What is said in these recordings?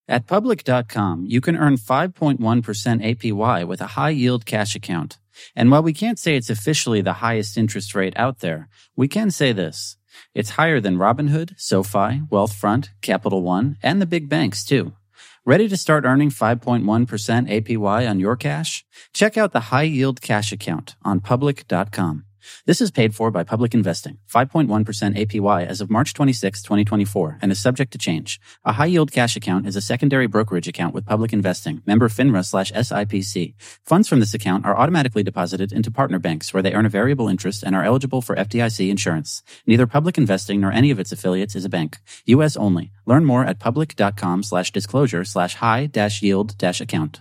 At Public.com, you can earn 5.1% APY with a high-yield cash account. And while we can't say it's officially the highest interest rate out there, we can say this. It's higher than Robinhood, SoFi, Wealthfront, Capital One, and the big banks, too. Ready to start earning 5.1% APY on your cash? Check out the high-yield cash account on Public.com. This is paid for by Public Investing, 5.1% APY as of March 26, 2024, and is subject to change. A high-yield cash account is a secondary brokerage account with Public Investing, member FINRA/SIPC. Funds from this account are automatically deposited into partner banks where they earn a variable interest and are eligible for FDIC insurance. Neither Public Investing nor any of its affiliates is a bank. U.S. only. Learn more at public.com/disclosure/high-yield-account.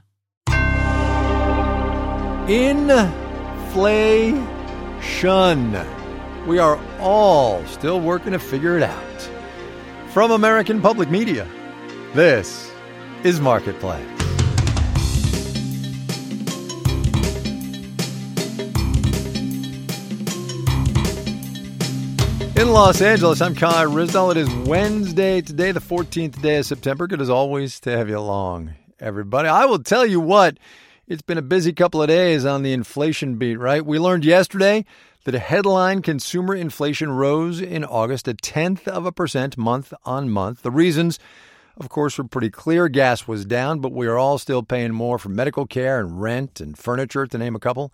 Inflation. We are all still working to figure it out. From American Public Media, this is Marketplace. In Los Angeles, I'm Kai Ryssdal. It is Wednesday today, the 14th day of September. Good as always to have you along, everybody. I will tell you what. It's been a busy couple of days on the inflation beat, right? We learned yesterday that a headline consumer inflation rose in August 0.1% month on month. The reasons, of course, were pretty clear. Gas was down, but we are all still paying more for medical care and rent and furniture, to name a couple.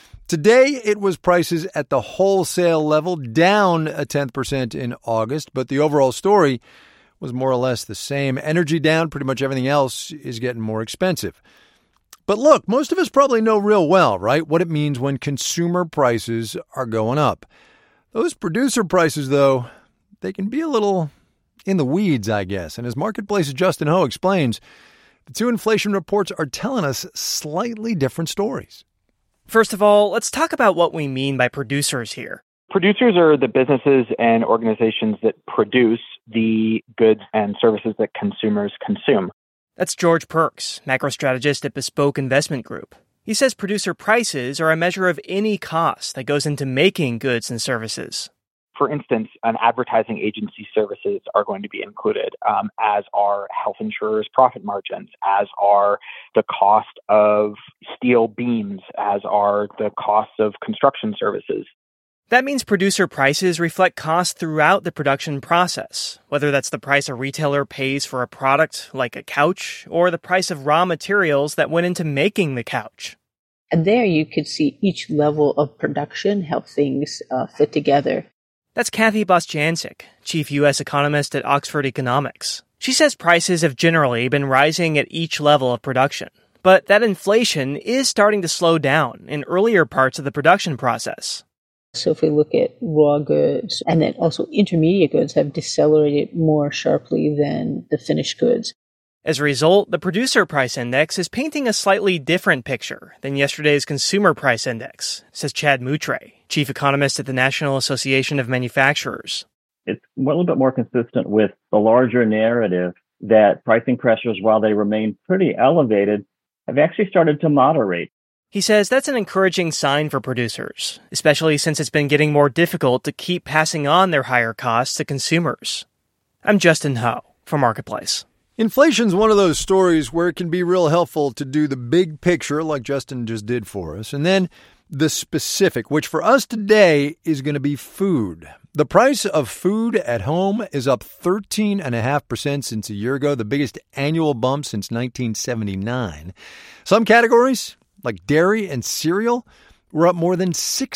Today, it was prices at the wholesale level down 0.1% in August, but the overall story was more or less the same. Energy down, pretty much everything else is getting more expensive. But look, most of us probably know real well, right, what it means when consumer prices are going up. Those producer prices, though, they can be a little in the weeds, I guess. And as Marketplace's Justin Ho explains, the two inflation reports are telling us slightly different stories. First of all, let's talk about what we mean by producers here. Producers are the businesses and organizations that produce the goods and services that consumers consume. That's George Perks, macro strategist at Bespoke Investment Group. He says producer prices are a measure of any cost that goes into making goods and services. For instance, an advertising agency services are going to be included, as are health insurers' profit margins, as are the cost of steel beams, as are the costs of construction services. That means producer prices reflect costs throughout the production process, whether that's the price a retailer pays for a product like a couch or the price of raw materials that went into making the couch. And there you could see each level of production help things fit together. That's Kathy Bostjancic, chief U.S. economist at Oxford Economics. She says prices have generally been rising at each level of production, but that inflation is starting to slow down in earlier parts of the production process. So if we look at raw goods, and then also intermediate goods have decelerated more sharply than the finished goods. As a result, the producer price index is painting a slightly different picture than yesterday's consumer price index, says Chad Moutre, chief economist at the National Association of Manufacturers. It's a little bit more consistent with the larger narrative that pricing pressures, while they remain pretty elevated, have actually started to moderate. He says that's an encouraging sign for producers, especially since it's been getting more difficult to keep passing on their higher costs to consumers. I'm Justin Ho for Marketplace. Inflation's one of those stories where it can be real helpful to do the big picture like Justin just did for us, and then the specific, which for us today is going to be food. The price of food at home is up 13.5% since a year ago, the biggest annual bump since 1979. Some categories, like dairy and cereal, were up more than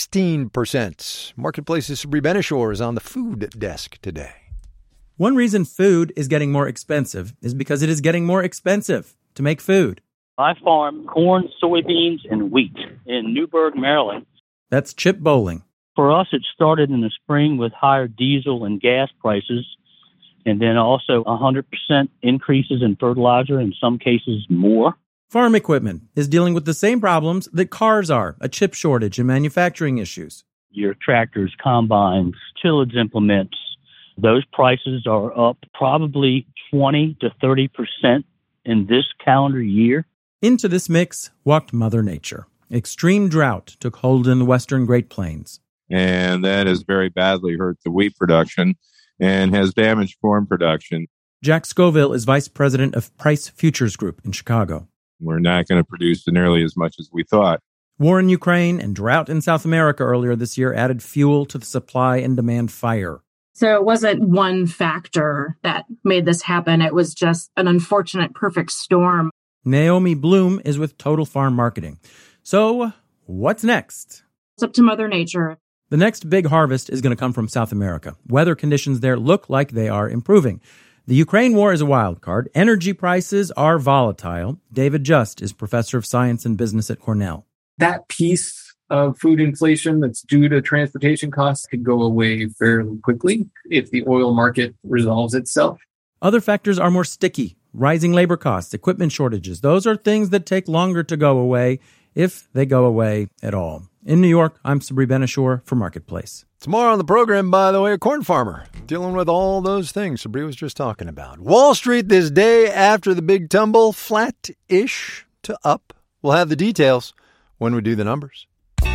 16%. Marketplace's Sabri Benishore is on the food desk today. One reason food is getting more expensive is because it is getting more expensive to make food. I farm corn, soybeans, and wheat in Newburgh, Maryland. That's Chip Bowling. For us, it started in the spring with higher diesel and gas prices, and then also 100% increases in fertilizer, in some cases more. Farm equipment is dealing with the same problems that cars are, a chip shortage and manufacturing issues. Your tractors, combines, tillage implements, those prices are up probably 20 to 30% in this calendar year. Into this mix walked Mother Nature. Extreme drought took hold in the western Great Plains. And that has very badly hurt the wheat production and has damaged corn production. Jack Scoville is vice president of Price Futures Group in Chicago. We're not going to produce nearly as much as we thought. War in Ukraine and drought in South America earlier this year added fuel to the supply and demand fire. So it wasn't one factor that made this happen. It was just an unfortunate perfect storm. Naomi Bloom is with Total Farm Marketing. So, what's next? It's up to Mother Nature. The next big harvest is going to come from South America. Weather conditions there look like they are improving. The Ukraine war is a wild card. Energy prices are volatile. David Just is professor of science and business at Cornell. That piece of food inflation that's due to transportation costs could go away fairly quickly if the oil market resolves itself. Other factors are more sticky. Rising labor costs, equipment shortages. Those are things that take longer to go away, if they go away at all. In New York, I'm Sabri Ben-Achour for Marketplace. Tomorrow on the program, by the way, a corn farmer dealing with all those things Sabri was just talking about. Wall Street this day after the big tumble, flat-ish to up. We'll have the details when we do the numbers.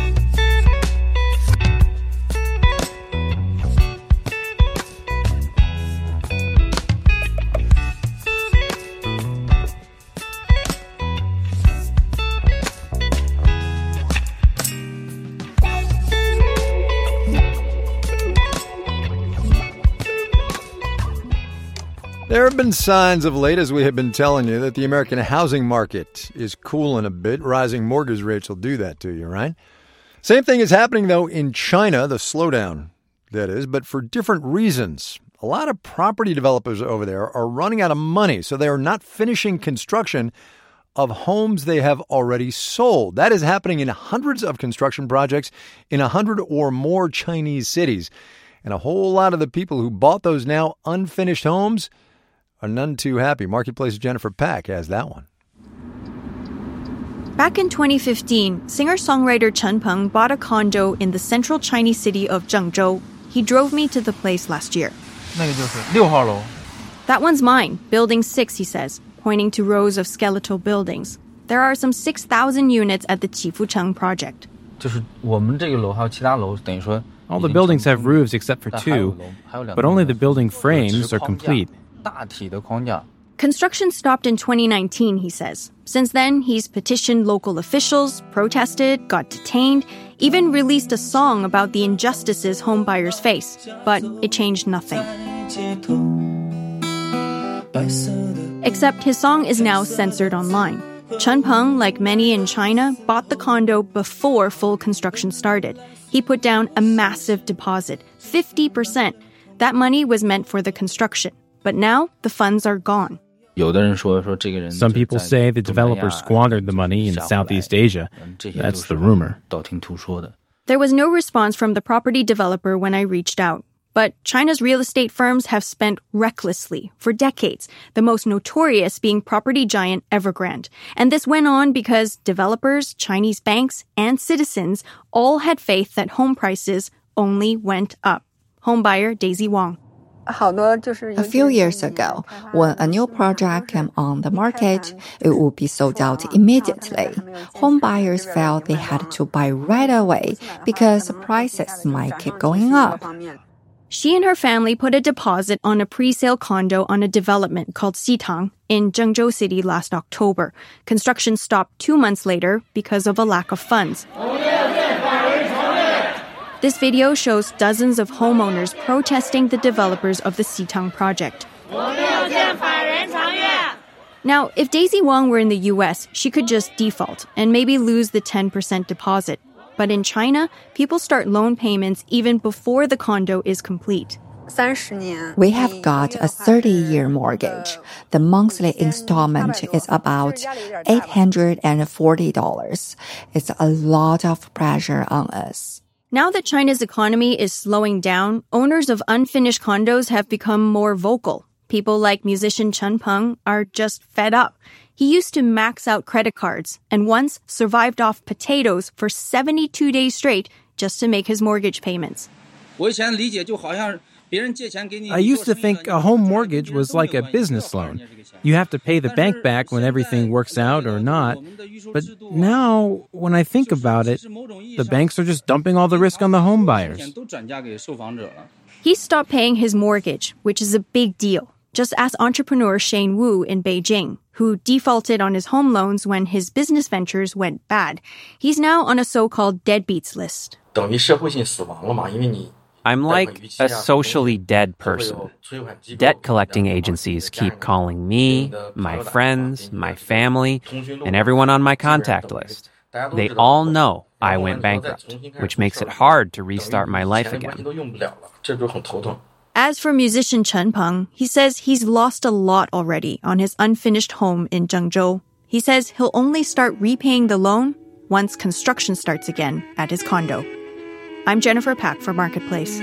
There have been signs of late, as we have been telling you, that the American housing market is cooling a bit. Rising mortgage rates will do that to you, right? Same thing is happening, though, in China, the slowdown, that is, but for different reasons. A lot of property developers over there are running out of money, so they are not finishing construction of homes they have already sold. That is happening in hundreds of construction projects in 100 or more Chinese cities. And a whole lot of the people who bought those now unfinished homes are none too happy. Marketplace's Jennifer Pack has that one. Back in 2015, singer-songwriter Chen Peng bought a condo in the central Chinese city of Zhengzhou. He drove me to the place last year. That one's mine, Building 6, he says, pointing to rows of skeletal buildings. There are some 6,000 units at the Qifucheng project. All the buildings have roofs except for two, but only the building frames are complete. Construction stopped in 2019, he says. Since then, he's petitioned local officials, protested, got detained, even released a song about the injustices homebuyers face. But it changed nothing. Except his song is now censored online. Chen Peng, like many in China, bought the condo before full construction started. He put down a massive deposit, 50%. That money was meant for the construction. But now the funds are gone. Some people say the developer squandered the money in Southeast Asia. That's the rumor. There was no response from the property developer when I reached out. But China's real estate firms have spent recklessly for decades, the most notorious being property giant Evergrande. And this went on because developers, Chinese banks, and citizens all had faith that home prices only went up. Homebuyer Daisy Wong. A few years ago, when a new project came on the market, it would be sold out immediately. Home buyers felt they had to buy right away because prices might keep going up. She and her family put a deposit on a pre-sale condo on a development called Xitang in Zhengzhou City last October. Construction stopped 2 months later because of a lack of funds. This video shows dozens of homeowners protesting the developers of the Xitang project. Now, if Daisy Wong were in the U.S., she could just default and maybe lose the 10% deposit. But in China, people start loan payments even before the condo is complete. We have got a 30-year mortgage. The monthly installment is about $840. It's a lot of pressure on us. Now that China's economy is slowing down, owners of unfinished condos have become more vocal. People like musician Chen Peng are just fed up. He used to max out credit cards and once survived off potatoes for 72 days straight just to make his mortgage payments. I used to think a home mortgage was like a business loan. You have to pay the bank back when everything works out or not. But now, when I think about it, the banks are just dumping all the risk on the home buyers. He stopped paying his mortgage, which is a big deal. Just ask entrepreneur Shane Wu in Beijing, who defaulted on his home loans when his business ventures went bad. He's now on a so-called deadbeats list. I'm like a socially dead person. Debt collecting agencies keep calling me, my friends, my family, and everyone on my contact list. They all know I went bankrupt, which makes it hard to restart my life again. As for musician Chen Peng, he says he's lost a lot already on his unfinished home in Zhengzhou. He says he'll only start repaying the loan once construction starts again at his condo. I'm Jennifer Pack for Marketplace.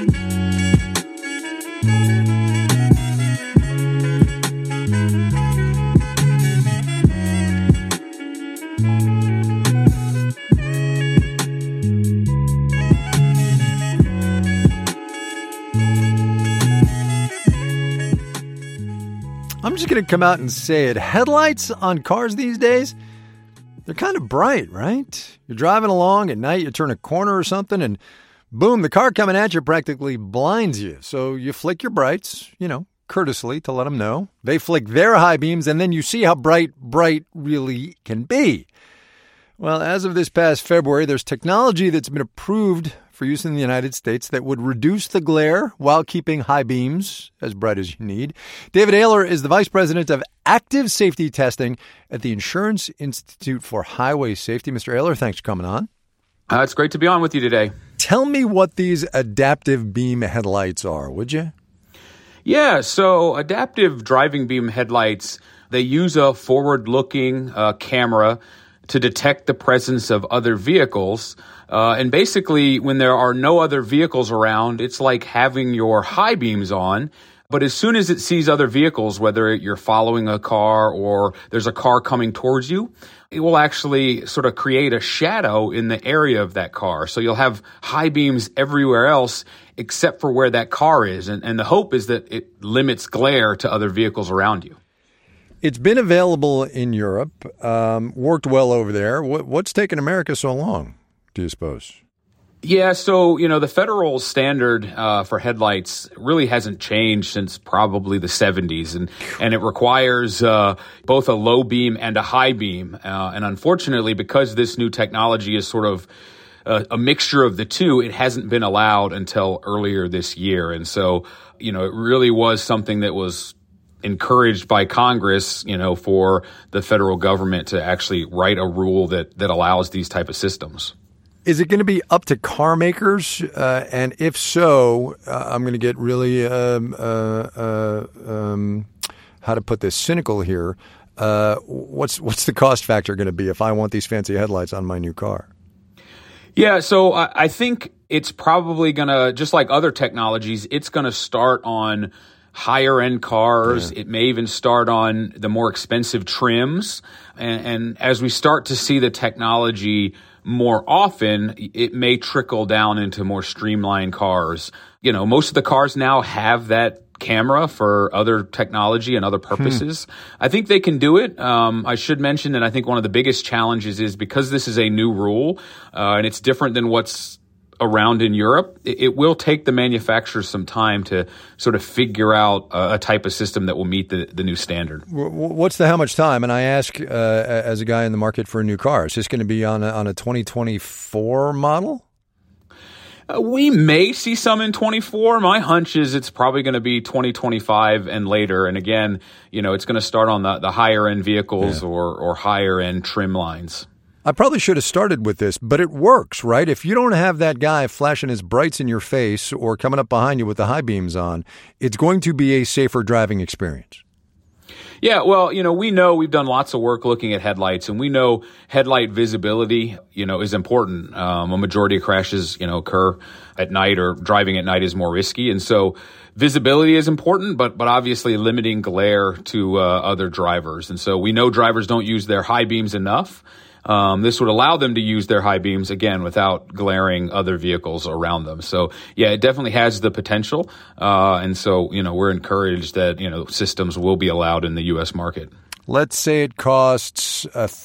I'm just going to come out and say it. Headlights on cars these days, they're kind of bright, right? You're driving along at night, you turn a corner or something, and boom, the car coming at you practically blinds you. So you flick your brights, courteously to let them know. They flick their high beams, and then you see how bright really can be. Well, as of this past February, there's technology that's been approved for use in the United States that would reduce the glare while keeping high beams as bright as you need. David Ayler is the Vice President of Active Safety Testing at the Insurance Institute for Highway Safety. Mr. Ayler, thanks for coming on. It's great to be on with you today. Tell me what these adaptive beam headlights are, would you? Yeah, so adaptive driving beam headlights, they use a forward-looking camera to detect the presence of other vehicles. And basically, when there are no other vehicles around, it's like having your high beams on. But as soon as it sees other vehicles, whether you're following a car or there's a car coming towards you, it will actually sort of create a shadow in the area of that car. So you'll have high beams everywhere else except for where that car is. And the hope is that it limits glare to other vehicles around you. It's been available in Europe, worked well over there. What's taken America so long, do you suppose? Yeah, so, the federal standard for headlights really hasn't changed since probably the 70s, and it requires both a low beam and a high beam. And unfortunately, because this new technology is sort of a mixture of the two, it hasn't been allowed until earlier this year. And so, it really was something that was encouraged by Congress, for the federal government to actually write a rule that allows these type of systems. Is it going to be up to car makers? And if so, I'm going to get really, how to put this, cynical here. What's the cost factor going to be if I want these fancy headlights on my new car? Yeah, so I think it's probably going to, just like other technologies, it's going to start on higher end cars. Yeah. It may even start on the more expensive trims. And as we start to see the technology more often, it may trickle down into more streamlined cars. Most of the cars now have that camera for other technology and other purposes. I think they can do it. I should mention that I think one of the biggest challenges is because this is a new rule, and it's different than what's around in Europe, it will take the manufacturers some time to sort of figure out a type of system that will meet the new standard. What's how much time? And I ask as a guy in the market for a new car, is this going to be on a 2024 model? We may see some in 24. My hunch is it's probably going to be 2025 and later. And again, it's going to start on the higher end vehicles or higher end trim lines. I probably should have started with this, but it works, right? If you don't have that guy flashing his brights in your face or coming up behind you with the high beams on, it's going to be a safer driving experience. Yeah, well, we know we've done lots of work looking at headlights, and we know headlight visibility, is important. A majority of crashes, occur at night, or driving at night is more risky. And so visibility is important, but obviously limiting glare to other drivers. And so we know drivers don't use their high beams enough. This would allow them to use their high beams, again, without glaring other vehicles around them. So, yeah, it definitely has the potential. And so, we're encouraged that, systems will be allowed in the U.S. market. Let's say it costs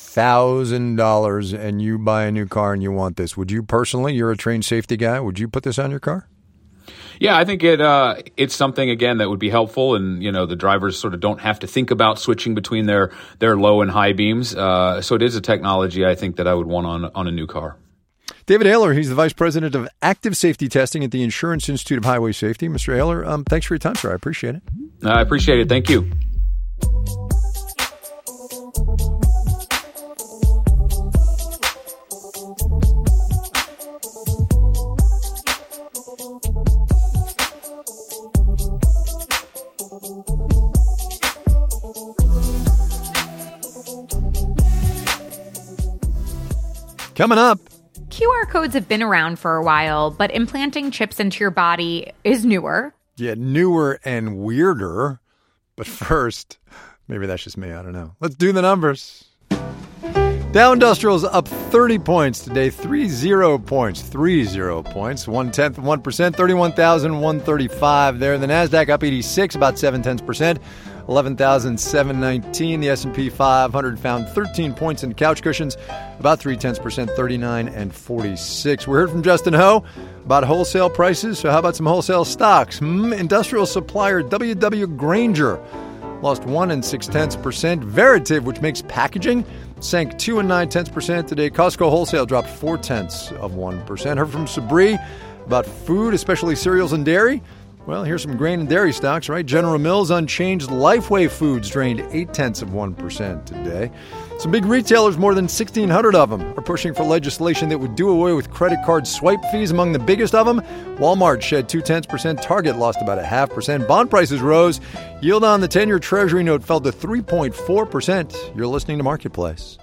$1,000 and you buy a new car and you want this. Would you personally, you're a trained safety guy, would you put this on your car? Yeah, I think it's something, again, that would be helpful. And, the drivers sort of don't have to think about switching between their low and high beams. So it is a technology, I think, that I would want on a new car. David Ayler, he's the Vice President of Active Safety Testing at the Insurance Institute of Highway Safety. Mr. Ayler, thanks for your time, sir. I appreciate it. I appreciate it. Thank you. Coming up. QR codes have been around for a while, but implanting chips into your body is newer. Yeah, newer and weirder. But first, maybe that's just me. I don't know. Let's do the numbers. Dow Industrial's up 30 points today. 30 points. 30 points. 0.1%. 31,135 there. The NASDAQ up 86, about 0.7%. 11,719. The S&P 500 found 13 points in couch cushions, about 0.3%, 39 and 46. We heard from Justin Ho about wholesale prices. So how about some wholesale stocks? Industrial supplier W.W. Grainger lost 1.6%. Veritiv, which makes packaging, sank 2.9% today. Costco wholesale dropped 0.4%. Heard from Sabri about food, especially cereals and dairy. Well, here's some grain and dairy stocks, right? General Mills unchanged. Lifeway Foods drained 0.8% today. Some big retailers, more than 1,600 of them, are pushing for legislation that would do away with credit card swipe fees. Among the biggest of them, Walmart shed 0.2%. Target lost about 0.5%. Bond prices rose. Yield on the 10-year Treasury note fell to 3.4%. You're listening to Marketplace.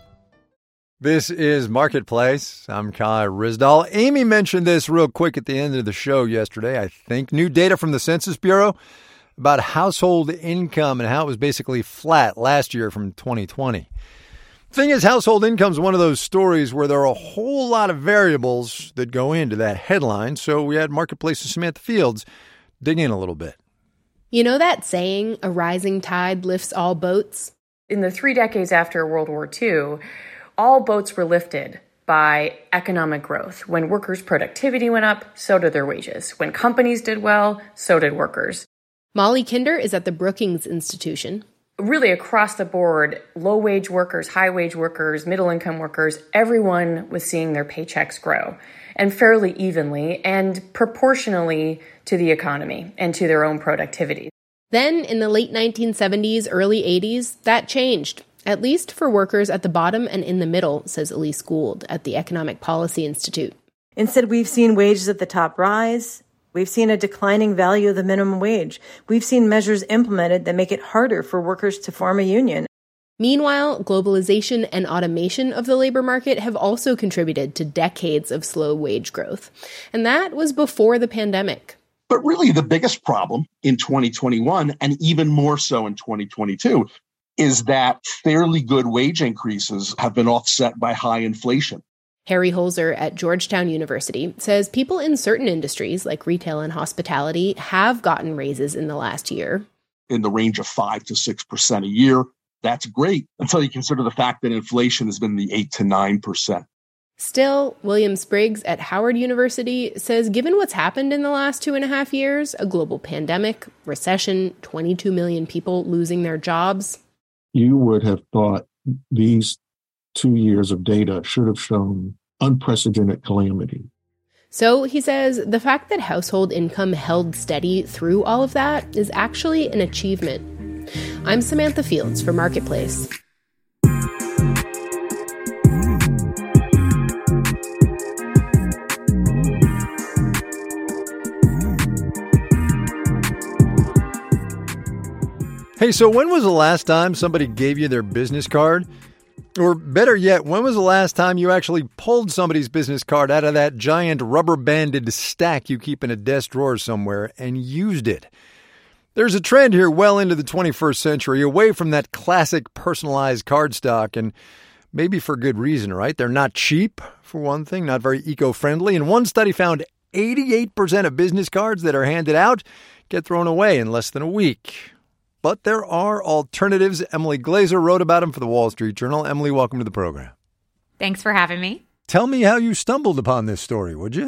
This is Marketplace. I'm Kai Ryssdal. Amy mentioned this real quick at the end of the show yesterday, I think. New data from the Census Bureau about household income and how it was basically flat last year from 2020. The thing is, household income is one of those stories where there are a whole lot of variables that go into that headline. So we had Marketplace's Samantha Fields dig in a little bit. You know that saying, a rising tide lifts all boats? In the 3 decades after World War II, all boats were lifted by economic growth. When workers' productivity went up, so did their wages. When companies did well, so did workers. Molly Kinder is at the Brookings Institution. Really across the board, low-wage workers, high-wage workers, middle-income workers, everyone was seeing their paychecks grow, and fairly evenly and proportionally to the economy and to their own productivity. Then, in the late 1970s, early 80s, that changed. At least for workers at the bottom and in the middle, says Elise Gould at the Economic Policy Institute. Instead, we've seen wages at the top rise. We've seen a declining value of the minimum wage. We've seen measures implemented that make it harder for workers to form a union. Meanwhile, globalization and automation of the labor market have also contributed to decades of slow wage growth. And that was before the pandemic. But really, the biggest problem in 2021, and even more so in 2022, is that fairly good wage increases have been offset by high inflation. Harry Holzer at Georgetown University says people in certain industries, like retail and hospitality, have gotten raises in the last year. In the range of 5 to 6% a year. That's great until you consider the fact that inflation has been the 8 to 9%. Still, William Spriggs at Howard University says given what's happened in the last 2.5 years, a global pandemic, recession, 22 million people losing their jobs, you would have thought these 2 years of data should have shown unprecedented calamity. So he says the fact that household income held steady through all of that is actually an achievement. I'm Samantha Fields for Marketplace. Hey, so when was the last time somebody gave you their business card? Or better yet, when was the last time you actually pulled somebody's business card out of that giant rubber-banded stack you keep in a desk drawer somewhere and used it? There's a trend here well into the 21st century away from that classic personalized card stock, and maybe for good reason, right? They're not cheap, for one thing, not very eco-friendly, and one study found 88% of business cards that are handed out get thrown away in less than a week. But there are alternatives. Emily Glazer wrote about them for the Wall Street Journal. Emily, welcome to the program. Thanks for having me. Tell me how you stumbled upon this story, would you?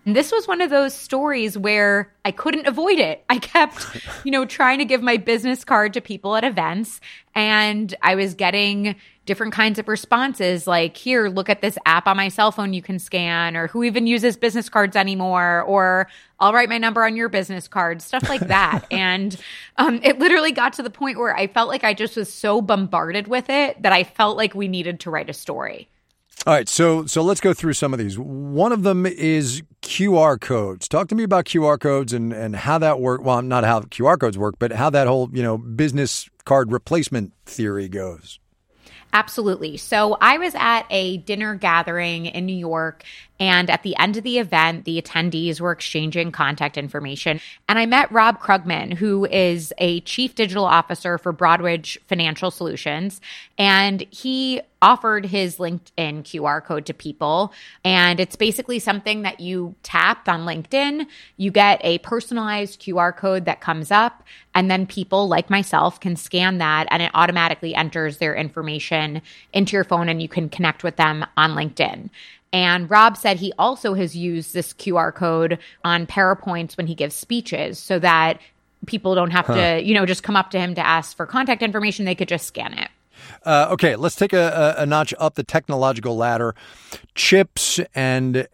This was one of those stories where I couldn't avoid it. I kept, trying to give my business card to people at events, and I was getting different kinds of responses like, here, look at this app on my cell phone you can scan, or who even uses business cards anymore, or I'll write my number on your business card, stuff like that. And it literally got to the point where I felt like I just was so bombarded with it that I felt like we needed to write a story. All right, so let's go through some of these. One of them is QR codes. Talk to me about QR codes and how that work. Well, not how QR codes work, but how that whole, business card replacement theory goes. Absolutely. So I was at a dinner gathering in New York, and at the end of the event, the attendees were exchanging contact information. And I met Rob Krugman, who is a chief digital officer for Broadridge Financial Solutions. And he offered his LinkedIn QR code to people. And it's basically something that you tap on LinkedIn. You get a personalized QR code that comes up. And then people like myself can scan that, and it automatically enters their information into your phone, and you can connect with them on LinkedIn. And Rob said he also has used this QR code on PowerPoints when he gives speeches so that people don't have to, just come up to him to ask for contact information. They could just scan it. Okay, let's take a notch up the technological ladder. Chips and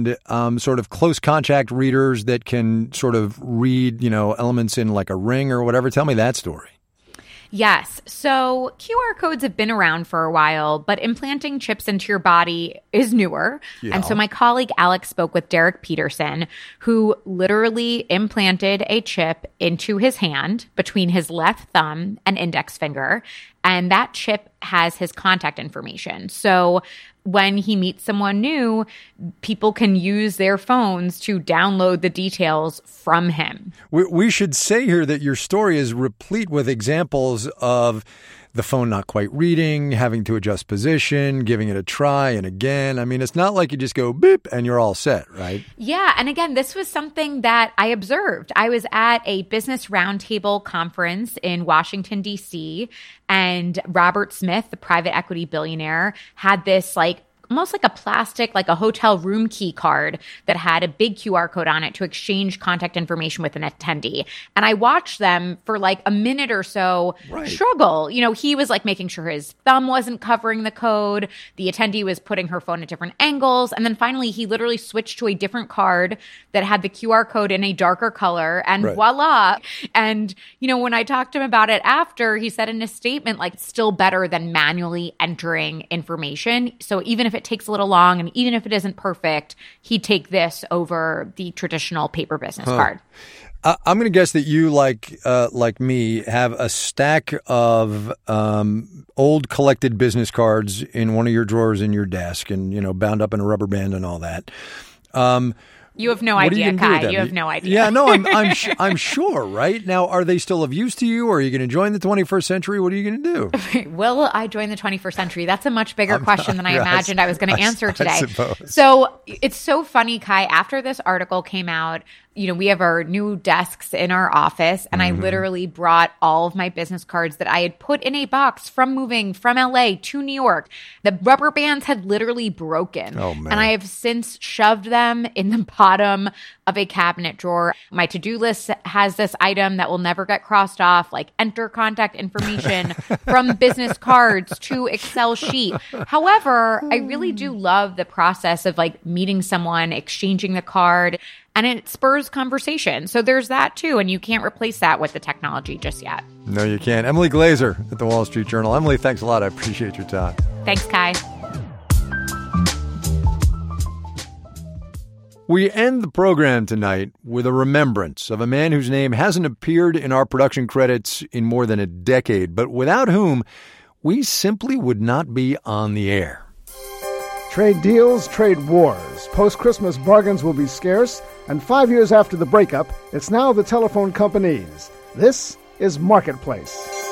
sort of close contact readers that can sort of read, elements in like a ring or whatever. Tell me that story. Yes. So QR codes have been around for a while, but implanting chips into your body is newer. Yeah. And so my colleague Alex spoke with Derek Peterson, who literally implanted a chip into his hand between his left thumb and index finger. And that chip has his contact information. So when he meets someone new, people can use their phones to download the details from him. We should say here that your story is replete with examples of the phone not quite reading, having to adjust position, giving it a try and again. I mean, it's not like you just go beep and you're all set, right? Yeah. And again, this was something that I observed. I was at a business roundtable conference in Washington, D.C., and Robert Smith, the private equity billionaire, had this almost like a plastic, like a hotel room key card that had a big QR code on it to exchange contact information with an attendee. And I watched them for like a minute or so struggle. He was like making sure his thumb wasn't covering the code. The attendee was putting her phone at different angles. And then finally, he literally switched to a different card that had the QR code in a darker color, and voila. And, when I talked to him about it after, he said in his statement, it's still better than manually entering information. So even if it takes a little long, and even if it isn't perfect, he'd take this over the traditional paper business card. I'm going to guess that you, like me, have a stack of old collected business cards in one of your drawers in your desk, and bound up in a rubber band and all that. You have no idea, Kai. You have no idea. Yeah, no, I'm sure, right? Now, are they still of use to you, or are you going to join the 21st century? What are you going to do? Will I join the 21st century? That's a much bigger question than I imagined I was going to answer today. I suppose. So it's so funny, Kai. After this article came out, we have our new desks in our office, and I literally brought all of my business cards that I had put in a box from moving from LA to New York. The rubber bands had literally broken. Oh, man. And I have since shoved them in the bottom of a cabinet drawer. My to-do list has this item that will never get crossed off, like enter contact information from business cards to Excel sheet. However, I really do love the process of meeting someone, exchanging the card, and it spurs conversation. So there's that too, and you can't replace that with the technology just yet. No, you can't. Emily Glazer at the Wall Street Journal. Emily, thanks a lot. I appreciate your time. Thanks, Kai. We end the program tonight with a remembrance of a man whose name hasn't appeared in our production credits in more than a decade, but without whom we simply would not be on the air. Trade deals, trade wars. Post-Christmas bargains will be scarce, and 5 years after the breakup, it's now the telephone companies. This is Marketplace.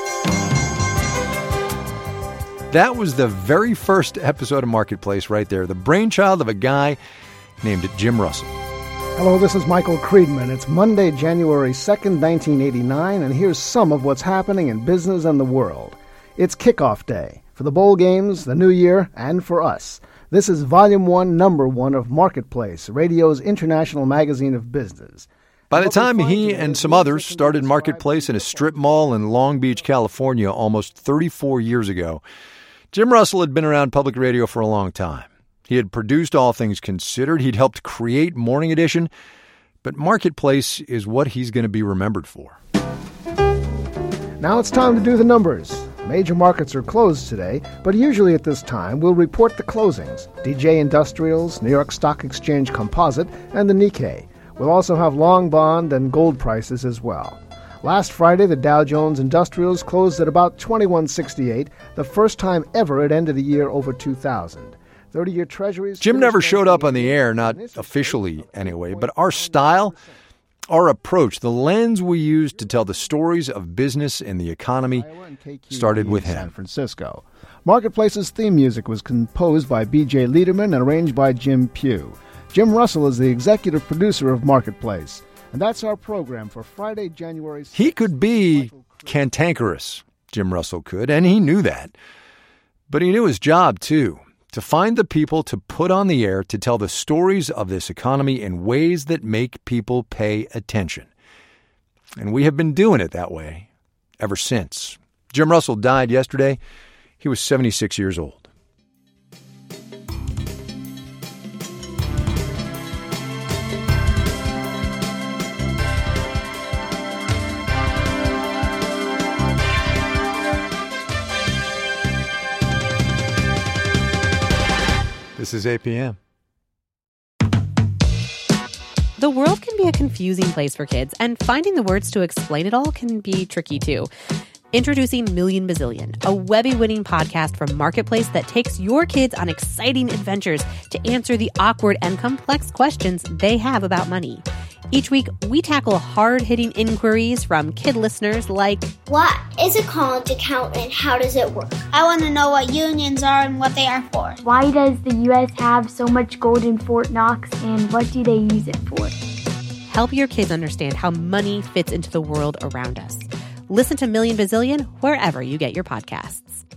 That was the very first episode of Marketplace right there, the brainchild of a guy named Jim Russell. Hello, this is Michael Creedman. It's Monday, January 2nd, 1989, and here's some of what's happening in business and the world. It's kickoff day for the bowl games, the new year, and for us. This is Volume 1, Number 1 of Marketplace, radio's international magazine of business. By the time he and some others started Marketplace in a strip mall in Long Beach, California, almost 34 years ago, Jim Russell had been around public radio for a long time. He had produced All Things Considered. He'd helped create Morning Edition. But Marketplace is what he's going to be remembered for. Now it's time to do the numbers. Major markets are closed today, but usually at this time we'll report the closings. DJ Industrials, New York Stock Exchange Composite, and the Nikkei. We'll also have long bond and gold prices as well. Last Friday, the Dow Jones Industrials closed at about 2168, the first time ever it ended a year over 2,000. 30-year Treasuries... Jim never showed up on the air, not officially anyway, but our style, our approach, the lens we used to tell the stories of business and the economy started with him. San Francisco. Marketplace's theme music was composed by B.J. Liederman and arranged by Jim Pugh. Jim Russell is the executive producer of Marketplace. And that's our program for Friday, January 6th. He could be cantankerous, Jim Russell could, and he knew that. But he knew his job, too, to find the people to put on the air to tell the stories of this economy in ways that make people pay attention. And we have been doing it that way ever since. Jim Russell died yesterday. He was 76 years old. This is APM. The world can be a confusing place for kids, and finding the words to explain it all can be tricky too. Introducing Million Bazillion, a Webby-winning podcast from Marketplace that takes your kids on exciting adventures to answer the awkward and complex questions they have about money. Each week, we tackle hard-hitting inquiries from kid listeners like, what is a college account and how does it work? I want to know what unions are and what they are for. Why does the U.S. have so much gold in Fort Knox and what do they use it for? Help your kids understand how money fits into the world around us. Listen to Million Bazillion wherever you get your podcasts.